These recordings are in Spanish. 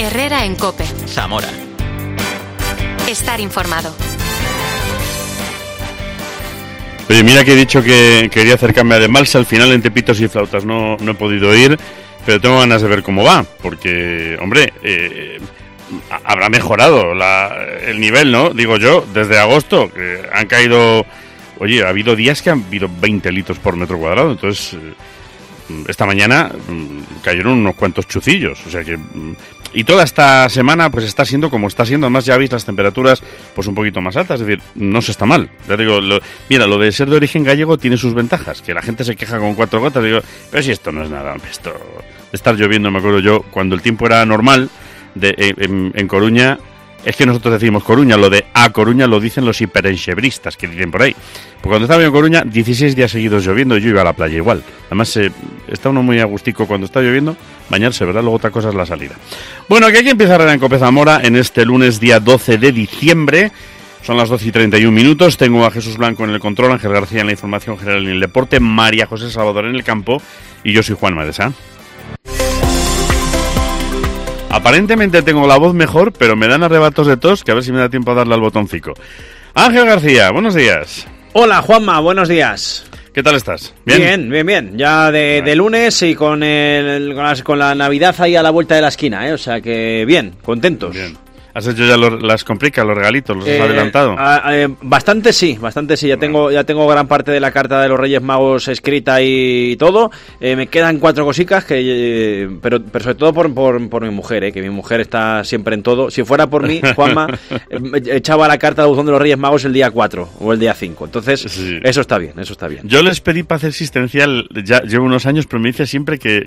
Herrera en COPE. Zamora. Estar informado. Oye, mira que he dicho que quería acercarme a de Malsa, al final entre pitos y flautas no he podido ir, pero tengo ganas de ver cómo va, porque, hombre, habrá mejorado el nivel, ¿no? Digo yo, desde agosto, que han caído... Oye, ha habido días que han habido 20 litros por metro cuadrado, entonces esta mañana cayeron unos cuantos chucillos, o sea que... Y toda esta semana pues está siendo como está siendo, además ya veis las temperaturas pues un poquito más altas, es decir, no se está mal. Ya digo, mira, lo de ser de origen gallego tiene sus ventajas, que la gente se queja con 4 gotas, digo, pero si esto no es nada, esto de estar lloviendo, me acuerdo yo, cuando el tiempo era normal en Coruña, es que nosotros decimos Coruña, lo de A Coruña lo dicen los hiperenchebristas que dicen por ahí. Porque cuando estaba yo en Coruña, 16 días seguidos lloviendo, yo iba a la playa igual. Además, está uno muy agustico cuando está lloviendo, bañarse, ¿verdad? Luego otra cosa es la salida. Bueno, que aquí empieza Herrera en COPE Zamora en este lunes día 12 de diciembre. Son las 12:31. Tengo a Jesús Blanco en el control, Ángel García en la información general y en el deporte, María José Salvador en el campo y yo soy Juan Madesa. Aparentemente tengo la voz mejor, pero me dan arrebatos de tos, que a ver si me da tiempo a darle al botoncito. Ángel García, buenos días. Hola Juanma, buenos días. ¿Qué tal estás? Bien. Ya de lunes y con la Navidad ahí a la vuelta de la esquina, o sea que bien, contentos. Bien. ¿Has hecho ya las compricas, los regalitos? ¿Los has adelantado? Bastante sí. Ya tengo gran parte de la carta de los Reyes Magos escrita y todo. Me quedan 4 cositas, pero sobre todo por mi mujer, que mi mujer está siempre en todo. Si fuera por mí, Juanma, echaba la carta de buzón de los Reyes Magos el día 4 o el día 5. Entonces, sí. Eso está bien. Yo les pedí paz existencial, ya llevo unos años, pero me dice siempre que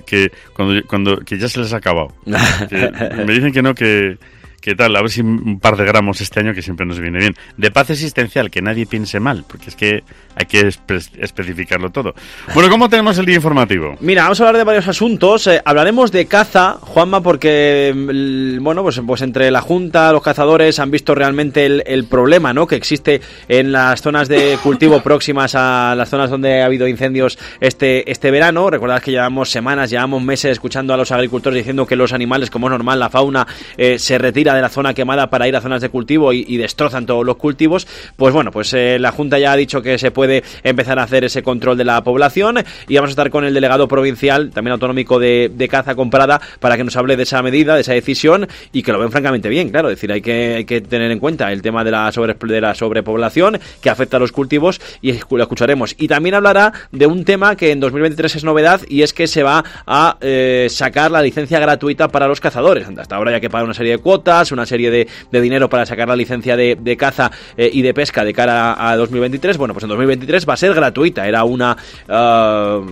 ya se les ha acabado. Me dicen que no, ¿qué tal? A ver si un par de gramos este año, que siempre nos viene bien. De paz existencial, que nadie piense mal, porque es que hay que especificarlo todo. Bueno, ¿cómo tenemos el día informativo? Mira, vamos a hablar de varios asuntos. Hablaremos de caza, Juanma, porque, bueno, pues entre la Junta, los cazadores han visto realmente el problema, ¿no?, que existe en las zonas de cultivo próximas a las zonas donde ha habido incendios este verano. Recordad que llevamos meses escuchando a los agricultores diciendo que los animales, como es normal, la fauna se retira de la zona quemada para ir a zonas de cultivo y destrozan todos los cultivos. Pues bueno, la Junta ya ha dicho que se puede empezar a hacer ese control de la población y vamos a estar con el delegado provincial, también autonómico de caza comprada, para que nos hable de esa medida, de esa decisión, y que lo ven francamente bien, claro. Es decir, hay que tener en cuenta el tema de la sobrepoblación que afecta a los cultivos, y lo escucharemos. Y también hablará de un tema que en 2023 es novedad, y es que se va a sacar la licencia gratuita para los cazadores. Hasta ahora hay que pagar una serie de cuotas, una serie de dinero para sacar la licencia de caza y de pesca de cara a 2023. Bueno, pues en 2023 va a ser gratuita. Era una... no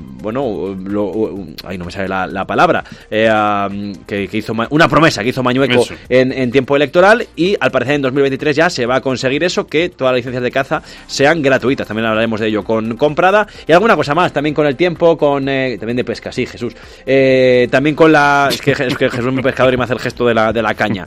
me sale la palabra. Que hizo una promesa que hizo Mañueco en tiempo electoral, y al parecer en 2023 ya se va a conseguir eso, que todas las licencias de caza sean gratuitas. También hablaremos de ello con Prada y alguna cosa más, también con el tiempo, también de pesca, sí, Jesús. También con la... Es que Jesús es mi pescador y me hace el gesto de la caña.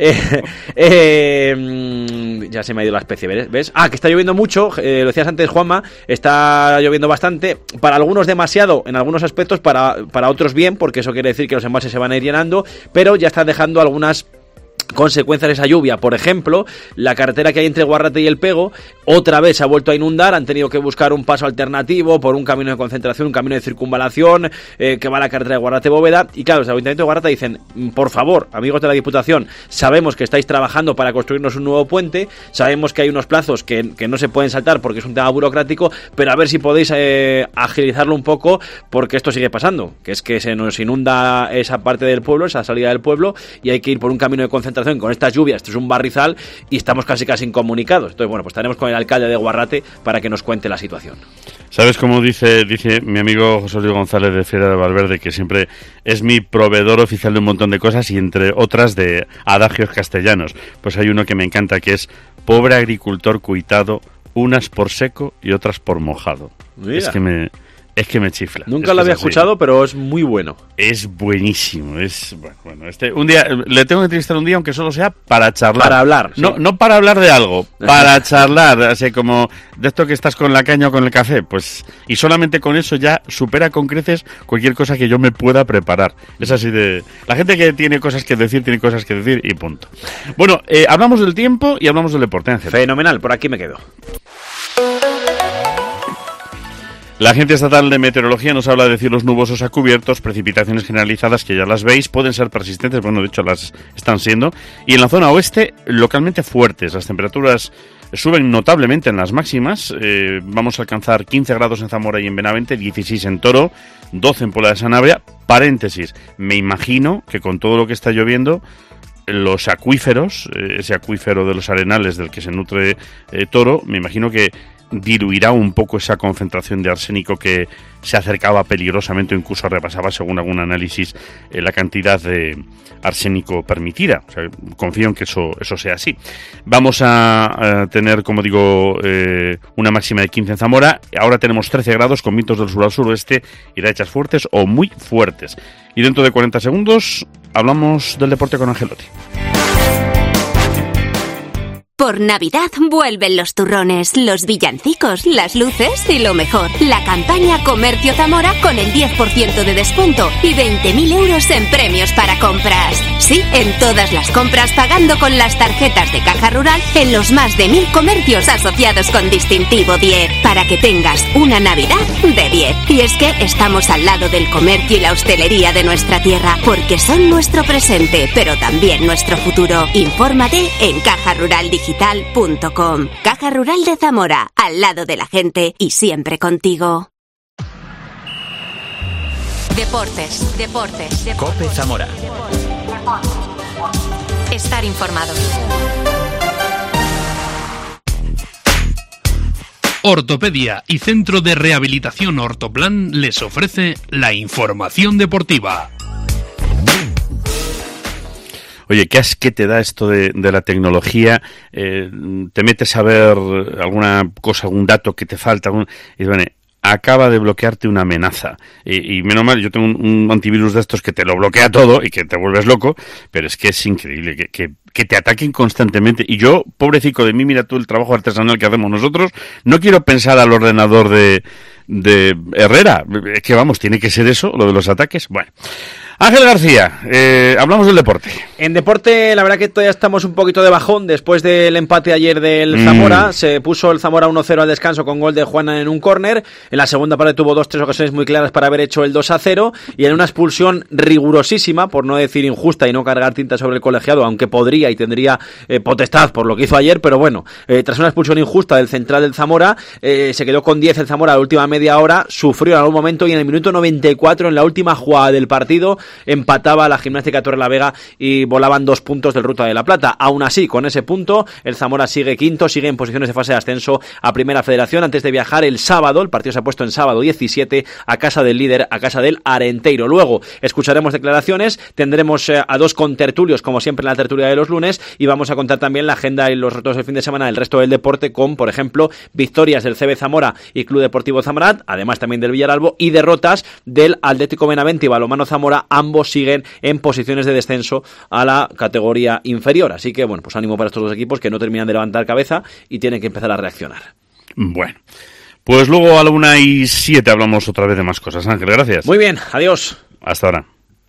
Ya se me ha ido la especie, ¿ves? Que está lloviendo mucho, lo decías antes, Juanma, está lloviendo bastante, para algunos demasiado en algunos aspectos, para otros bien, porque eso quiere decir que los embalses se van a ir llenando, pero ya están dejando algunas consecuencias de esa lluvia. Por ejemplo, la carretera que hay entre Guarrate y El Pego otra vez se ha vuelto a inundar. Han tenido que buscar un paso alternativo por un camino de concentración, un camino de circunvalación que va a la carretera de Guarrate-Bóveda. Y claro, los ayuntamientos de Guarrate dicen: por favor, amigos de la Diputación, sabemos que estáis trabajando para construirnos un nuevo puente, sabemos que hay unos plazos que no se pueden saltar porque es un tema burocrático, pero a ver si podéis agilizarlo un poco, porque esto sigue pasando, que es que se nos inunda esa parte del pueblo, esa salida del pueblo, y hay que ir por un camino de concentración con estas lluvias. Esto es un barrizal y estamos casi incomunicados. Entonces, bueno, pues estaremos con el alcalde de Guarrate para que nos cuente la situación. ¿Sabes cómo dice mi amigo José Luis González de Fiera de Valverde, que siempre es mi proveedor oficial de un montón de cosas, y entre otras de adagios castellanos? Pues hay uno que me encanta, que es: pobre agricultor cuitado, unas por seco y otras por mojado. Mira. Es que me es que me chifla. Nunca lo había escuchado, pero es muy bueno. Es buenísimo. Es bueno, un día le tengo que entrevistar un día, aunque solo sea para charlar. Para hablar. No, no para hablar de algo, para charlar. Así como de esto que estás con la caña o con el café, pues, y solamente con eso ya supera con creces cualquier cosa que yo me pueda preparar. Es así de... La gente que tiene cosas que decir, tiene cosas que decir y punto. Bueno, hablamos del tiempo y hablamos del deporte, Ángel. Fenomenal, por aquí me quedo. La Agencia Estatal de Meteorología nos habla de cielos nubosos a cubiertos, precipitaciones generalizadas que ya las veis, pueden ser persistentes, bueno, de hecho las están siendo, y en la zona oeste localmente fuertes. Las temperaturas suben notablemente en las máximas, vamos a alcanzar 15 grados en Zamora y en Benavente, 16 en Toro, 12 en Puebla de Sanabria. Paréntesis, me imagino que con todo lo que está lloviendo, los acuíferos, ese acuífero de los Arenales del que se nutre Toro, me imagino que diluirá un poco esa concentración de arsénico que se acercaba peligrosamente o incluso rebasaba, según algún análisis, la cantidad de arsénico permitida. O sea, confío en que eso sea así. Vamos a tener, como digo, una máxima de 15 en Zamora. Ahora tenemos 13 grados con vientos del sur al suroeste y rachas fuertes o muy fuertes. Y dentro de 40 segundos hablamos del deporte con Angelotti. Por Navidad vuelven los turrones, los villancicos, las luces y lo mejor. La campaña Comercio Zamora con el 10% de descuento y 20.000 euros en premios para compras. Sí, en todas las compras pagando con las tarjetas de Caja Rural en los más de 1.000 comercios asociados con distintivo 10. Para que tengas una Navidad de 10. Y es que estamos al lado del comercio y la hostelería de nuestra tierra, porque son nuestro presente, pero también nuestro futuro. Infórmate en cajaruraldigital.com. Caja Rural de Zamora, al lado de la gente y siempre contigo. Deportes. COPE Zamora. Estar informado. Ortopedia y Centro de Rehabilitación Ortoplan les ofrece la información deportiva. Oye, ¿qué es que te da esto de la tecnología? Te metes a ver alguna cosa, algún dato que te falta, y bueno, acaba de bloquearte una amenaza. Y menos mal, yo tengo un antivirus de estos que te lo bloquea todo y que te vuelves loco, pero es que es increíble que te ataquen constantemente. Y yo, pobrecito de mí, mira tú el trabajo artesanal que hacemos nosotros, no quiero pensar al ordenador de Herrera. Es que vamos, tiene que ser eso, lo de los ataques. Bueno. Ángel García, hablamos del deporte. En deporte, la verdad que todavía estamos un poquito de bajón después del empate ayer del Zamora. Se puso el Zamora 1-0 al descanso con gol de Juana en un córner. En la segunda parte tuvo 2-3 ocasiones muy claras para haber hecho el 2-0. Y en una expulsión rigurosísima, por no decir injusta y no cargar tinta sobre el colegiado, aunque podría y tendría potestad por lo que hizo ayer, pero bueno, tras una expulsión injusta del central del Zamora, se quedó con 10 el Zamora la última media hora, sufrió en algún momento y en el minuto 94, en la última jugada del partido, empataba la Gimnástica Torrelavega y volaban 2 puntos del Ruta de la Plata. Aún así, con ese punto, el Zamora sigue quinto, sigue en posiciones de fase de ascenso a Primera Federación antes de viajar el sábado. El partido se ha puesto en sábado 17 a casa del líder, a casa del Arenteiro. Luego escucharemos declaraciones, tendremos a 2 contertulios, como siempre en la tertulia de los lunes, y vamos a contar también la agenda y los retos del fin de semana del resto del deporte con, por ejemplo, victorias del CB Zamora y Club Deportivo Zamorat, además también del Villaralbo, y derrotas del Atlético Benavente y Balonmano Zamora. Ambos siguen en posiciones de descenso a la categoría inferior. Así que, bueno, pues ánimo para estos dos equipos que no terminan de levantar cabeza y tienen que empezar a reaccionar. Bueno, pues luego a la 1:07 hablamos otra vez de más cosas. Ángel, gracias. Muy bien, adiós. Hasta ahora.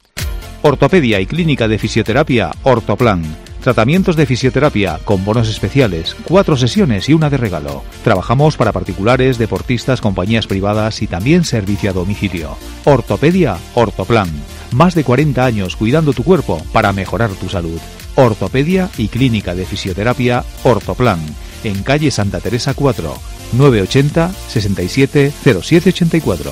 Ortopedia y Clínica de Fisioterapia Ortoplan. Tratamientos de fisioterapia con bonos especiales, 4 sesiones y una de regalo. Trabajamos para particulares, deportistas, compañías privadas y también servicio a domicilio. Ortopedia Ortoplan. Más de 40 años cuidando tu cuerpo para mejorar tu salud. Ortopedia y Clínica de Fisioterapia Ortoplan. En calle Santa Teresa 4, 980 67 0784.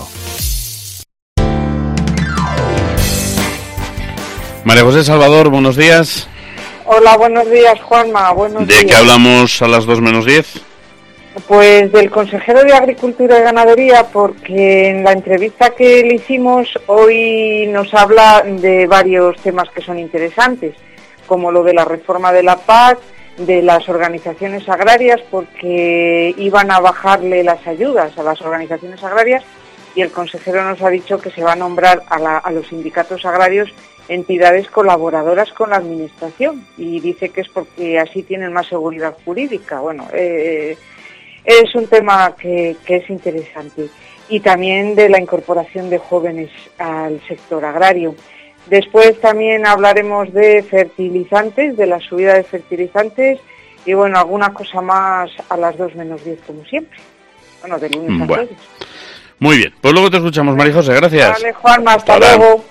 María José Salvador, buenos días. Hola, buenos días, Juanma. Buenos días. ¿De qué hablamos a las 2:10? Pues del consejero de Agricultura y Ganadería, porque en la entrevista que le hicimos hoy nos habla de varios temas que son interesantes, como lo de la reforma de la PAC, de las organizaciones agrarias, porque iban a bajarle las ayudas a las organizaciones agrarias, y el consejero nos ha dicho que se va a nombrar a los sindicatos agrarios entidades colaboradoras con la administración, y dice que es porque así tienen más seguridad jurídica. Bueno, es un tema que es interesante, y también de la incorporación de jóvenes al sector agrario. Después también hablaremos de fertilizantes, de la subida de fertilizantes, y bueno, alguna cosa más a las 2 menos 10 como siempre. Bueno, de lunes a jueves. Muy bien, pues luego te escuchamos, María José, gracias. Vale, Juanma, hasta luego.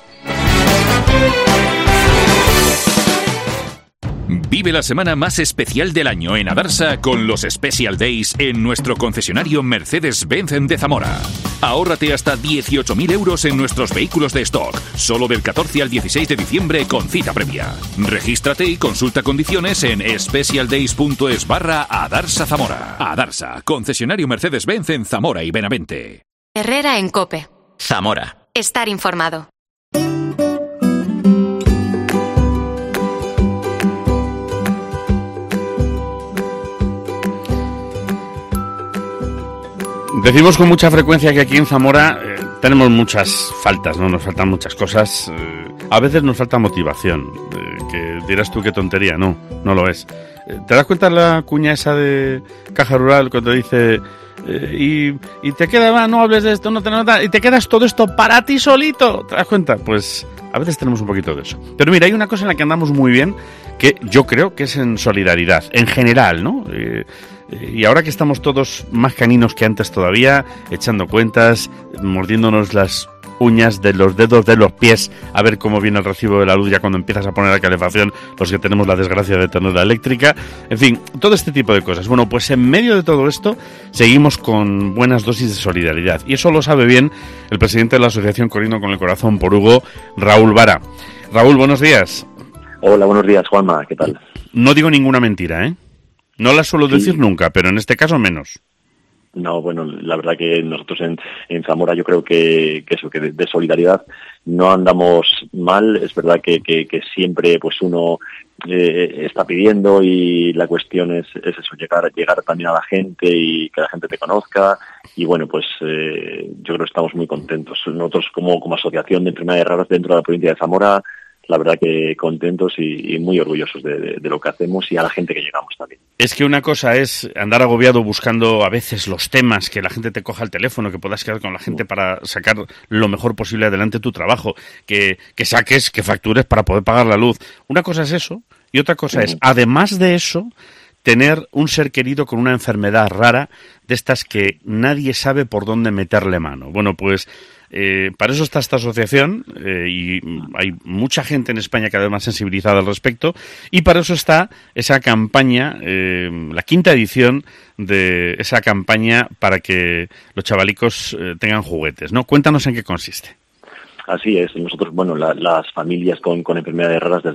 Vive la semana más especial del año en Adarsa con los Special Days en nuestro concesionario Mercedes-Benz de Zamora. Ahórrate hasta 18.000 euros en nuestros vehículos de stock, solo del 14 al 16 de diciembre con cita previa. Regístrate y consulta condiciones en specialdays.es/Adarsa Zamora. Adarsa, concesionario Mercedes-Benz en Zamora y Benavente. Herrera en COPE. Zamora. Estar informado. Decimos con mucha frecuencia que aquí en Zamora tenemos muchas faltas, ¿no? Nos faltan muchas cosas. A veces nos falta motivación. Que dirás tú qué tontería. No lo es. ¿Te das cuenta la cuña esa de Caja Rural cuando dice y te queda, no hables de esto, no te nota, y te quedas todo esto para ti solito? ¿Te das cuenta? Pues a veces tenemos un poquito de eso. Pero mira, hay una cosa en la que andamos muy bien, que yo creo que es en solidaridad, en general, ¿no? Y ahora que estamos todos más caninos que antes todavía, echando cuentas, mordiéndonos las uñas de los dedos de los pies a ver cómo viene el recibo de la luz ya cuando empiezas a poner la calefacción, los que tenemos la desgracia de tener la eléctrica, en fin, todo este tipo de cosas. Bueno, pues en medio de todo esto seguimos con buenas dosis de solidaridad, y eso lo sabe bien el presidente de la Asociación Corriendo con el Corazón por Hugo, Raúl Vara. Raúl, buenos días. Hola, buenos días, Juanma, ¿qué tal? No digo ninguna mentira, ¿eh? No la suelo decir nunca, pero en este caso menos. No, bueno, la verdad que nosotros en Zamora yo creo que eso, que de solidaridad no andamos mal. Es verdad que siempre pues uno está pidiendo, y la cuestión es eso, llegar también a la gente y que la gente te conozca. Y bueno, pues yo creo que estamos muy contentos. Nosotros como asociación de enfermedades raras dentro de la provincia de Zamora, la verdad que contentos y muy orgullosos de lo que hacemos, y a la gente que llegamos también. Es que una cosa es andar agobiado buscando a veces los temas, que la gente te coja el teléfono, que puedas quedar con la gente para sacar lo mejor posible adelante tu trabajo, que saques, que factures para poder pagar la luz. Una cosa es eso, y otra cosa es, además de eso, tener un ser querido con una enfermedad rara, de estas que nadie sabe por dónde meterle mano. Bueno, pues para eso está esta asociación, y hay mucha gente en España cada vez más sensibilizada al respecto, y para eso está esa campaña, la 5ª edición de esa campaña para que los chavalicos tengan juguetes, ¿no? Cuéntanos en qué consiste. Así es, nosotros, bueno, las familias con enfermedades raras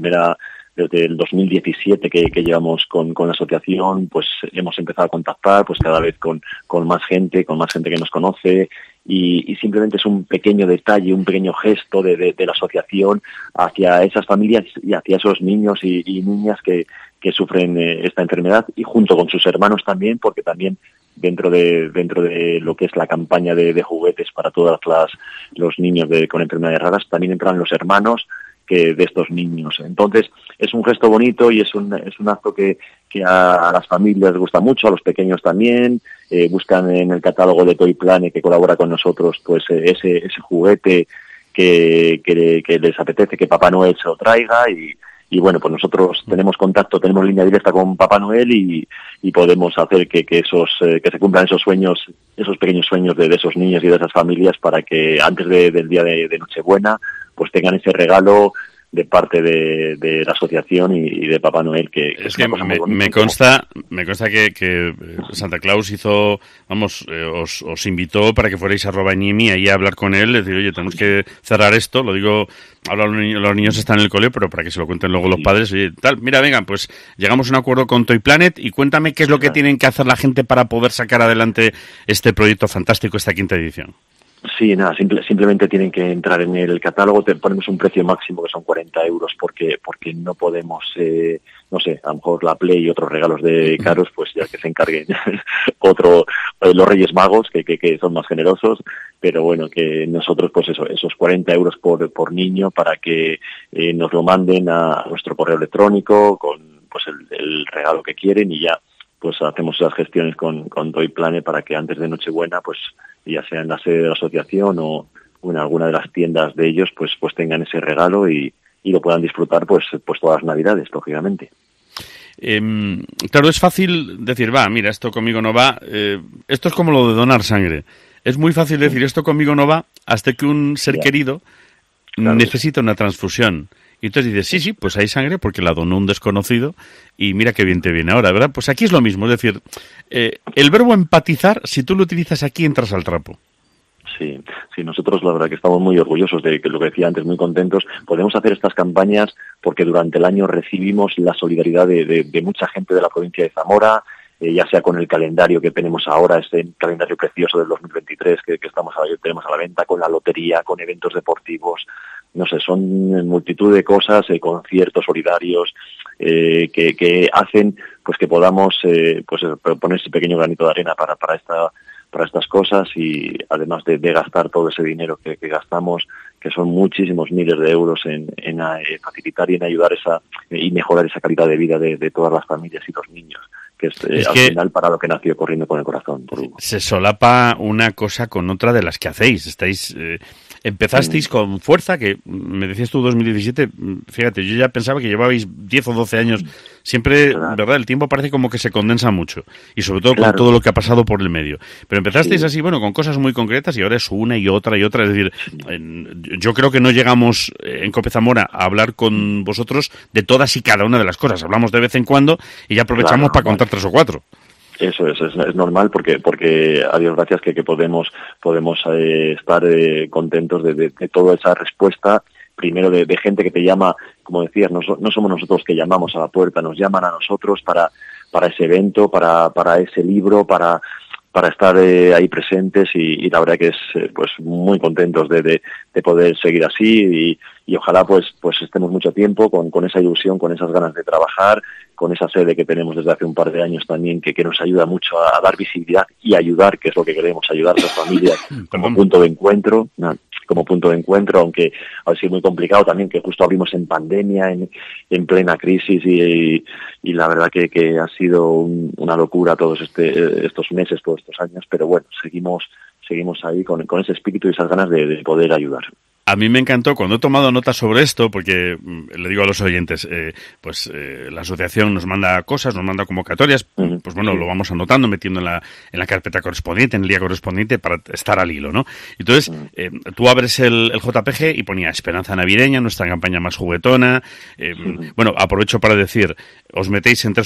desde el 2017 que llevamos con la asociación, pues hemos empezado a contactar pues cada vez con más gente que nos conoce, y simplemente es un pequeño detalle, un pequeño gesto de la asociación hacia esas familias y hacia esos niños y niñas que sufren esta enfermedad, y junto con sus hermanos también, porque también dentro de lo que es la campaña de juguetes para todos los niños con enfermedades raras, también entran los hermanos de estos niños. Entonces es un gesto bonito, y es un acto que a las familias les gusta mucho, a los pequeños también. Buscan en el catálogo de Toy Planet, que colabora con nosotros, pues ese juguete que les apetece que Papá Noel se lo traiga, y bueno, pues nosotros tenemos contacto, tenemos línea directa con Papá Noel, y podemos hacer que se cumplan esos sueños, esos pequeños sueños de esos niños y de esas familias, para que antes del día de Nochebuena pues tengan ese regalo de parte de la asociación y de Papá Noel, que es que me consta que Santa Claus hizo, os invitó para que fuerais a Rovaniemi ahí a hablar con él, decir, oye, tenemos que cerrar esto, lo digo, ahora los niños están en el cole, pero para que se lo cuenten luego los padres, oye, tal, mira, venga, pues llegamos a un acuerdo con Toy Planet, y cuéntame qué es lo que tienen que hacer la gente para poder sacar adelante este proyecto fantástico, esta 5ª edición. Sí, nada, simplemente tienen que entrar en el catálogo. Te ponemos un precio máximo que son 40 euros porque no podemos, no sé, a lo mejor la Play y otros regalos de caros, pues ya que se encarguen los Reyes Magos, que son más generosos, pero bueno, que nosotros pues esos 40 euros por niño para que nos lo manden a nuestro correo electrónico con pues el regalo que quieren y ya pues hacemos las gestiones con Toyplane para que antes de Nochebuena, pues ya sea en la sede de la asociación o en alguna de las tiendas de ellos, pues tengan ese regalo y lo puedan disfrutar pues todas las Navidades, lógicamente. Claro, es fácil decir, mira, esto conmigo no va. Esto es como lo de donar sangre. Es muy fácil decir, esto conmigo no va, hasta que un ser querido necesita una transfusión. Y entonces dices, sí, pues hay sangre porque la donó un desconocido y mira qué bien te viene ahora, ¿verdad? Pues aquí es lo mismo, es decir, el verbo empatizar, si tú lo utilizas aquí, entras al trapo. Sí, nosotros la verdad que estamos muy orgullosos de que lo que decía antes, muy contentos. Podemos hacer estas campañas porque durante el año recibimos la solidaridad de mucha gente de la provincia de Zamora, ya sea con el calendario que tenemos ahora, este calendario precioso del 2023 que tenemos a la venta, con la lotería, con eventos deportivos. No sé, son multitud de cosas, conciertos solidarios que hacen pues que podamos poner ese pequeño granito de arena para estas cosas y además de gastar todo ese dinero que gastamos, que son muchísimos miles de euros en facilitar y en ayudar y mejorar esa calidad de vida de todas las familias y los niños, que es al final para lo que nació Corriendo con el Corazón. Se solapa una cosa con otra de las que hacéis. Empezasteis con fuerza, que me decías tú 2017, fíjate, yo ya pensaba que llevabais 10 o 12 años, siempre, ¿verdad? El tiempo parece como que se condensa mucho, y sobre todo con todo lo que ha pasado por el medio. Pero empezasteis así, con cosas muy concretas, y ahora es una y otra, es decir, yo creo que no llegamos en COPE Zamora a hablar con vosotros de todas y cada una de las cosas, hablamos de vez en cuando, y ya aprovechamos para contar 3 o 4. Eso es normal porque a Dios gracias que podemos estar contentos de toda esa respuesta, primero de gente que te llama, como decías, no somos nosotros que llamamos a la puerta, nos llaman a nosotros para ese evento, para ese libro, para estar ahí presentes y la verdad que es pues muy contentos de poder seguir así y ojalá pues estemos mucho tiempo con esa ilusión, con esas ganas de trabajar, con esa sede que tenemos desde hace un par de años también que nos ayuda mucho a dar visibilidad y ayudar, que es lo que queremos, ayudar a las familias como punto de encuentro, aunque ha sido muy complicado también, que justo abrimos en pandemia, en plena crisis y la verdad que ha sido una locura todos estos meses, todos estos años, pero bueno, seguimos ahí con ese espíritu y esas ganas de poder ayudar. A mí me encantó cuando he tomado nota sobre esto, porque le digo a los oyentes, la asociación nos manda cosas, nos manda convocatorias, pues bueno, lo vamos anotando, metiendo en la carpeta correspondiente, en el día correspondiente, para estar al hilo, ¿no? Entonces, tú abres el JPG y ponía Esperanza Navideña, nuestra campaña más juguetona. Bueno, aprovecho para decir, os metéis en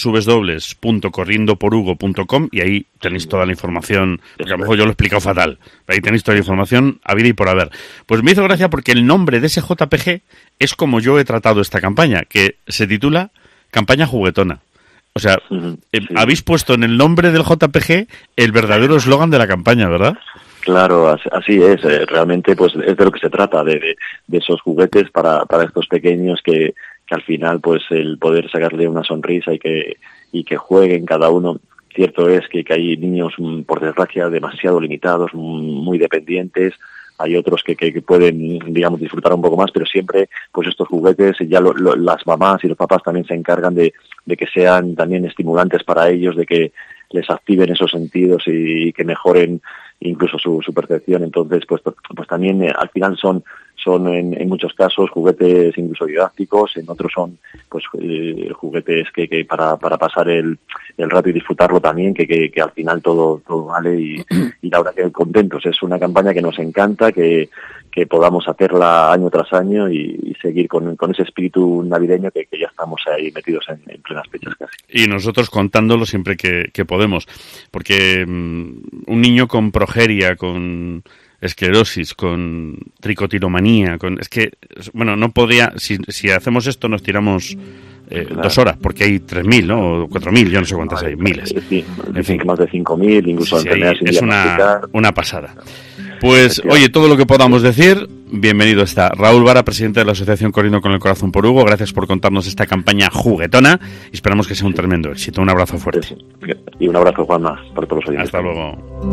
www.corriendoporhugo.com y ahí tenéis toda la información, porque a lo mejor yo lo he explicado fatal, ahí tenéis toda la información a vida y por haber. Pues me hizo gracia porque el nombre de ese JPG es como yo he tratado esta campaña, que se titula Campaña Juguetona. O sea, habéis puesto en el nombre del JPG el verdadero eslogan de la campaña, ¿verdad? Claro, así es. Realmente pues es de lo que se trata, de esos juguetes para estos pequeños que al final pues el poder sacarle una sonrisa y que jueguen cada uno. Cierto es que hay niños, por desgracia, demasiado limitados, muy dependientes. Hay otros que pueden, digamos, disfrutar un poco más, pero siempre, pues estos juguetes, ya las mamás y los papás también se encargan de que sean también estimulantes para ellos, de que les activen esos sentidos y que mejoren incluso su percepción. Entonces, pues también al final son en muchos casos juguetes incluso didácticos, en otros son pues juguetes que para pasar el rato y disfrutarlo también, que al final todo vale y la verdad que contentos. Es una campaña que nos encanta, que podamos hacerla año tras año y seguir con ese espíritu navideño que ya estamos ahí metidos en plenas fechas casi. Y nosotros contándolo siempre que podemos, porque un niño con progeria, con esclerosis, con tricotilomanía, es que, bueno, no podría, si hacemos esto nos tiramos 2 horas, porque hay 3.000, ¿no? O 4.000, yo no sé cuántas hay, miles. Sí, en fin, más de 5.000, incluso enfermedades sin diagnosticar. Es una pasada. Pues, oye, todo lo que podamos decir, bienvenido está. Raúl Vara, presidente de la Asociación Corriendo con el Corazón por Hugo, gracias por contarnos esta campaña juguetona y esperamos que sea un tremendo éxito. Un abrazo fuerte. Y un abrazo, Juanma, para todos los oyentes. Hasta luego.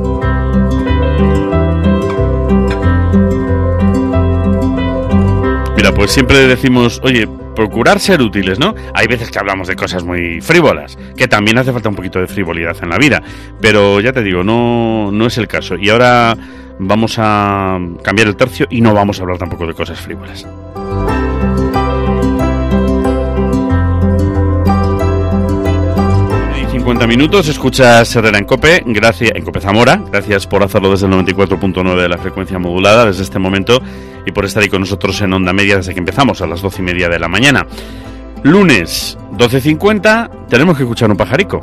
Mira, pues siempre decimos, oye, procurar ser útiles, ¿no? Hay veces que hablamos de cosas muy frívolas, que también hace falta un poquito de frivolidad en la vida, pero ya te digo, no es el caso. Y ahora vamos a cambiar el tercio y no vamos a hablar tampoco de cosas frívolas. 50 minutos, escuchas Herrera en COPE, en COPE Zamora, gracias por hacerlo desde el 94.9 de la frecuencia modulada desde este momento y por estar ahí con nosotros en Onda Media desde que empezamos a las 12:30 de la mañana. Lunes, 12:50, tenemos que escuchar un pajarico.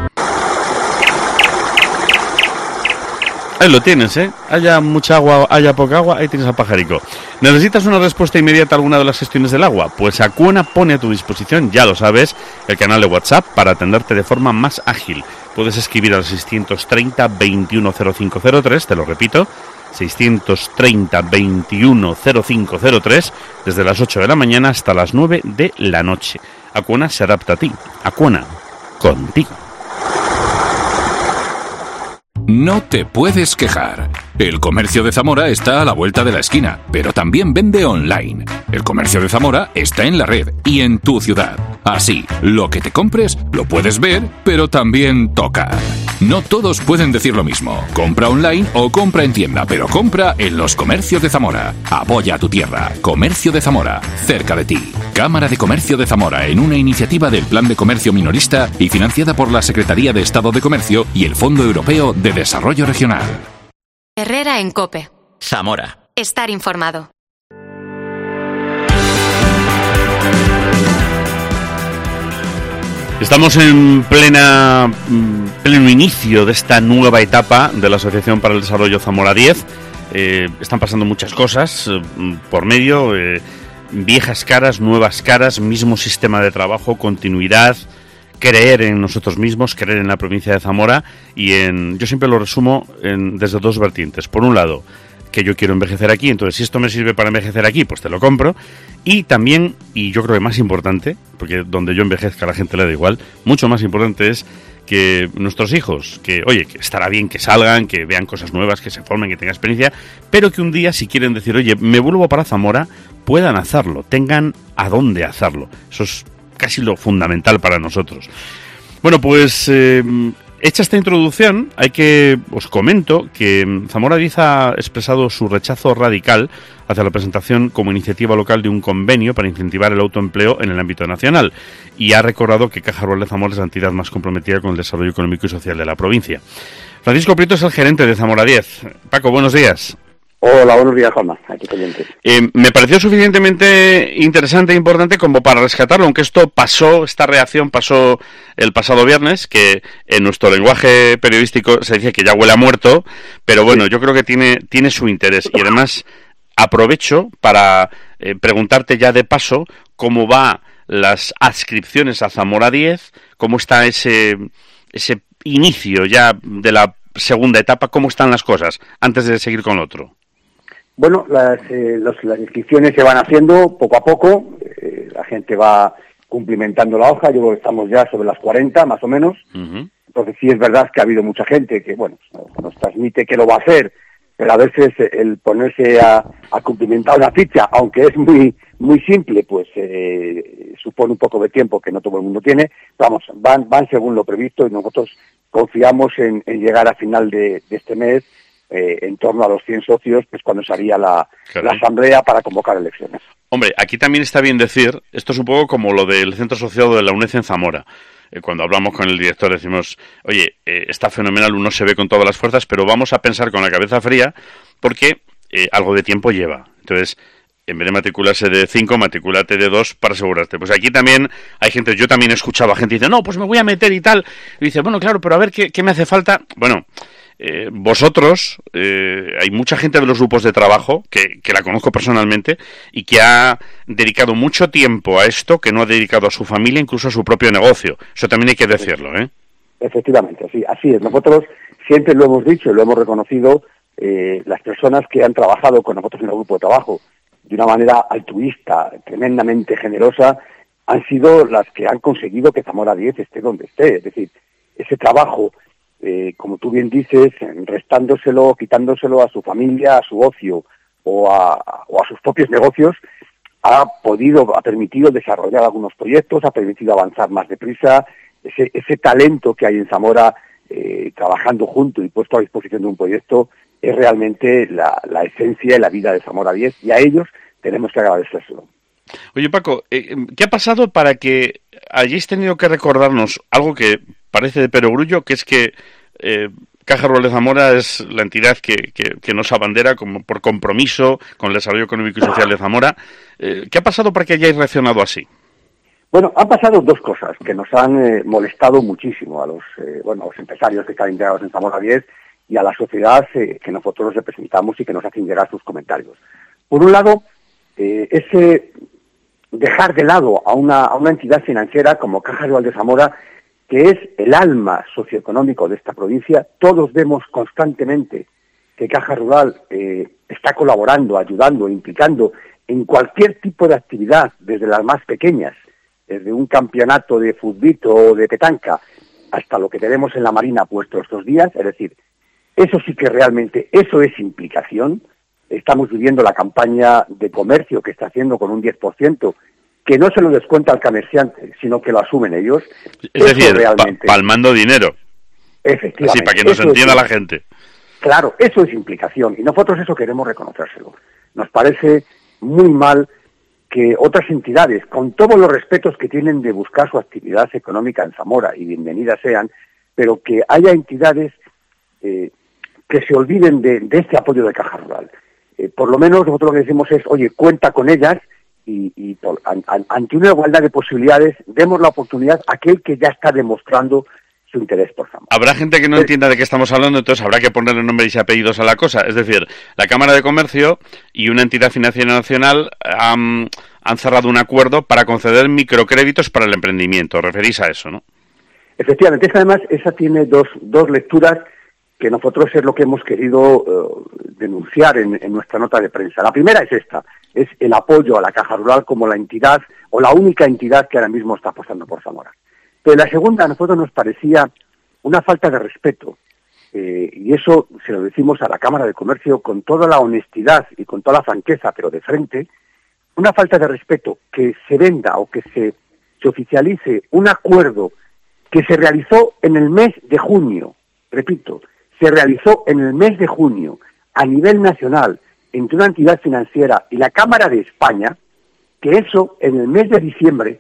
Ahí lo tienes, ¿eh? Haya mucha agua, haya poca agua, ahí tienes al pajarico. ¿Necesitas una respuesta inmediata a alguna de las gestiones del agua? Pues Acciona pone a tu disposición, ya lo sabes, el canal de WhatsApp para atenderte de forma más ágil. Puedes escribir al 630 210503, te lo repito, 630 210503, desde las 8 de la mañana hasta las 9 de la noche. Acciona se adapta a ti. Acciona, contigo. No te puedes quejar. El comercio de Zamora está a la vuelta de la esquina, pero también vende online. El comercio de Zamora está en la red y en tu ciudad. Así, lo que te compres lo puedes ver, pero también tocar. No todos pueden decir lo mismo. Compra online o compra en tienda, pero compra en los comercios de Zamora. Apoya a tu tierra. Comercio de Zamora, cerca de ti. Cámara de Comercio de Zamora, en una iniciativa del Plan de Comercio Minorista y financiada por la Secretaría de Estado de Comercio y el Fondo Europeo de Desarrollo Regional. Herrera en COPE. Zamora. Estar informado. Estamos en pleno inicio de esta nueva etapa de la Asociación para el Desarrollo Zamora 10. Están pasando muchas cosas por medio, viejas caras, nuevas caras, mismo sistema de trabajo, continuidad, creer en nosotros mismos, creer en la provincia de Zamora yo siempre lo resumo desde dos vertientes. Por un lado, que yo quiero envejecer aquí, entonces si esto me sirve para envejecer aquí, pues te lo compro. Y también, y yo creo que más importante, porque donde yo envejezca a la gente le da igual, mucho más importante es que nuestros hijos, que estará bien que salgan, que vean cosas nuevas, que se formen, que tengan experiencia, pero que un día si quieren decir, oye, me vuelvo para Zamora, puedan hacerlo, tengan a dónde hacerlo. Eso es casi lo fundamental para nosotros. Bueno, pues hecha esta introducción, os comento que Zamora 10 ha expresado su rechazo radical hacia la presentación como iniciativa local de un convenio para incentivar el autoempleo en el ámbito nacional y ha recordado que Caja Rural de Zamora es la entidad más comprometida con el desarrollo económico y social de la provincia. Francisco Prieto es el gerente de Zamora 10. Paco, buenos días. Hola, buenos días, Juanma. Aquí pendientes. Me pareció suficientemente interesante e importante como para rescatarlo, aunque esta reacción pasó el pasado viernes, que en nuestro lenguaje periodístico se dice que ya huele a muerto, pero bueno, yo creo que tiene su interés. Y además aprovecho para preguntarte ya de paso cómo va las adscripciones a Zamora 10, cómo está ese inicio ya de la segunda etapa, cómo están las cosas, antes de seguir con lo otro. Bueno, las inscripciones se van haciendo poco a poco, la gente va cumplimentando la hoja, yo creo que estamos ya sobre las 40 más o menos, Entonces sí es verdad que ha habido mucha gente que, bueno, nos transmite que lo va a hacer, pero a veces el ponerse a cumplimentar una ficha, aunque es muy simple, pues supone un poco de tiempo que no todo el mundo tiene. Vamos, van según lo previsto y nosotros confiamos en llegar a final de este mes en torno a los 100 socios, pues cuando se haría la asamblea para convocar elecciones. Hombre, aquí también está bien decir, esto es un poco como lo del centro asociado de la UNED en Zamora. Cuando hablamos con el director decimos, oye, está fenomenal, uno se ve con todas las fuerzas, pero vamos a pensar con la cabeza fría porque algo de tiempo lleva. Entonces, en vez de matricularse de 5, matriculate de 2 para asegurarte. Pues aquí también hay gente, yo también he escuchado a gente que dice, no, pues me voy a meter y tal. Y dice, bueno, claro, pero a ver, ¿qué me hace falta? Bueno, vosotros, hay mucha gente de los grupos de trabajo que la conozco personalmente y que ha dedicado mucho tiempo a esto, que no ha dedicado a su familia, incluso a su propio negocio. Eso también hay que decirlo, ¿eh? Efectivamente, así es. Nosotros siempre lo hemos dicho y lo hemos reconocido las personas que han trabajado con nosotros en el grupo de trabajo de una manera altruista, tremendamente generosa, han sido las que han conseguido que Zamora 10 esté donde esté. Es decir, ese trabajo, como tú bien dices, restándoselo, quitándoselo a su familia, a su ocio o a sus propios negocios, ha permitido desarrollar algunos proyectos, ha permitido avanzar más deprisa. Ese talento que hay en Zamora, trabajando junto y puesto a disposición de un proyecto, es realmente la esencia y la vida de Zamora 10, y a ellos tenemos que agradecérselo. Oye, Paco, ¿qué ha pasado para que hayáis tenido que recordarnos algo que parece de perogrullo, que es que Caja Rural de Zamora es la entidad que nos abandera como por compromiso con el desarrollo económico y social de Zamora? ¿Qué ha pasado para que hayáis reaccionado así? Bueno, han pasado dos cosas que nos han molestado muchísimo a los empresarios que están integrados en Zamora 10 y a la sociedad que nosotros representamos y que nos hacen llegar sus comentarios. Por un lado, ese dejar de lado a una entidad financiera como Caja Rural de Zamora, que es el alma socioeconómico de esta provincia. Todos vemos constantemente que Caja Rural está colaborando, ayudando, implicando en cualquier tipo de actividad, desde las más pequeñas, desde un campeonato de futbito o de petanca, hasta lo que tenemos en la Marina puesto estos días. Es decir, eso sí que realmente, eso es implicación. Estamos viviendo la campaña de comercio que está haciendo con un 10%, que no se lo descuenta al comerciante, sino que lo asumen ellos. Es decir, realmente, palmando dinero. Efectivamente. Así, para que nos entienda la gente. Claro, eso es implicación, y nosotros eso queremos reconocérselo. Nos parece muy mal que otras entidades, con todos los respetos que tienen de buscar su actividad económica en Zamora, y bienvenidas sean, pero que haya entidades que se olviden de este apoyo de Caja Rural. Por lo menos nosotros lo que decimos es, oye, cuenta con ellas, y ante una igualdad de posibilidades, demos la oportunidad a aquel que ya está demostrando su interés por Zamora. Habrá gente que no entienda de qué estamos hablando, entonces habrá que ponerle nombres y apellidos a la cosa. Es decir, la Cámara de Comercio y una entidad financiera nacional han cerrado un acuerdo para conceder microcréditos para el emprendimiento. ¿Referís a eso, no? Efectivamente, además, esa tiene dos lecturas que nosotros es lo que hemos querido denunciar en nuestra nota de prensa. La primera es esta, es el apoyo a la Caja Rural como la entidad, o la única entidad que ahora mismo está apostando por Zamora. Pero la segunda a nosotros nos parecía una falta de respeto, y eso se lo decimos a la Cámara de Comercio con toda la honestidad y con toda la franqueza, pero de frente, una falta de respeto que se venda o que se oficialice un acuerdo que se realizó en el mes de junio, repito, se realizó en el mes de junio a nivel nacional entre una entidad financiera y la Cámara de España, que eso en el mes de diciembre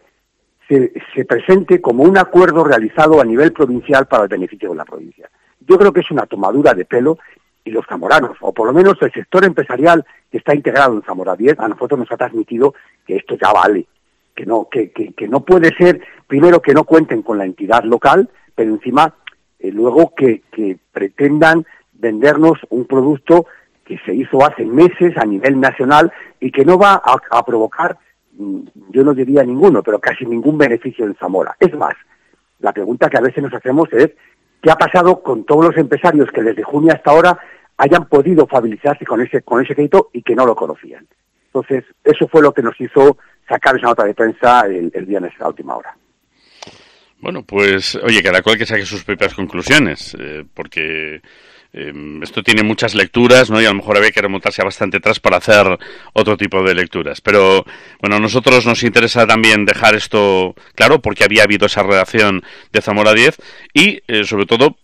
se presente como un acuerdo realizado a nivel provincial para el beneficio de la provincia. Yo creo que es una tomadura de pelo, y los zamoranos, o por lo menos el sector empresarial que está integrado en Zamora 10, a nosotros nos ha transmitido que esto ya vale, que no puede ser, primero, que no cuenten con la entidad local, pero encima luego que pretendan vendernos un producto que se hizo hace meses a nivel nacional y que no va a provocar, yo no diría ninguno, pero casi ningún beneficio en Zamora. Es más, la pregunta que a veces nos hacemos es ¿qué ha pasado con todos los empresarios que desde junio hasta ahora hayan podido familiarizarse con ese crédito y que no lo conocían? Entonces, eso fue lo que nos hizo sacar esa nota de prensa el viernes a última hora. Bueno, pues, oye, cada cual que saque sus propias conclusiones, porque esto tiene muchas lecturas, ¿no? Y a lo mejor había que remontarse bastante atrás para hacer otro tipo de lecturas. Pero, bueno, a nosotros nos interesa también dejar esto claro, porque había habido esa redacción de Zamora 10 y, sobre todo,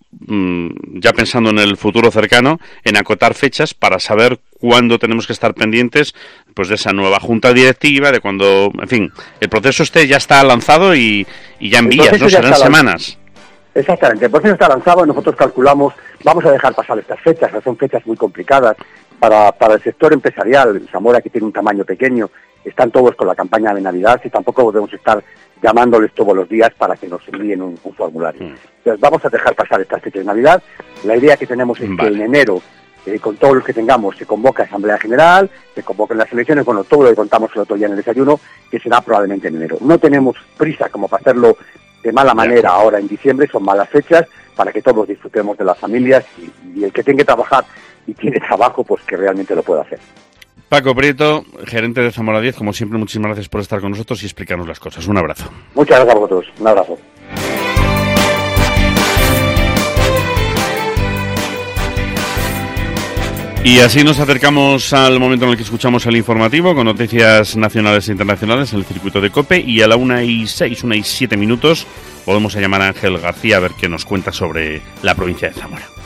ya pensando en el futuro cercano, en acotar fechas para saber cuándo tenemos que estar pendientes pues de esa nueva junta directiva, de cuando, en fin, el proceso ya está lanzado y ya en vías, ¿no? Serán semanas. Exactamente, el proceso está lanzado y nosotros calculamos, vamos a dejar pasar estas fechas, son fechas muy complicadas para el sector empresarial. Zamora, que tiene un tamaño pequeño, están todos con la campaña de Navidad y tampoco podemos estar llamándoles todos los días para que nos envíen un formulario. Entonces vamos a dejar pasar estas fechas de Navidad. La idea que tenemos es que en enero, con todos los que tengamos, se convoca Asamblea General, se convoquen las elecciones, bueno, todo lo que contamos el otro día en el desayuno, que será probablemente en enero. No tenemos prisa como para hacerlo de mala manera ahora en diciembre, son malas fechas para que todos disfrutemos de las familias y el que tenga que trabajar y tiene trabajo, pues que realmente lo pueda hacer. Paco Prieto, gerente de Zamora 10, como siempre, muchísimas gracias por estar con nosotros y explicarnos las cosas. Un abrazo. Muchas gracias a vosotros. Un abrazo. Y así nos acercamos al momento en el que escuchamos el informativo con noticias nacionales e internacionales en el circuito de COPE, y a la 1:06, 1:07 volvemos a llamar a Ángel García a ver qué nos cuenta sobre la provincia de Zamora.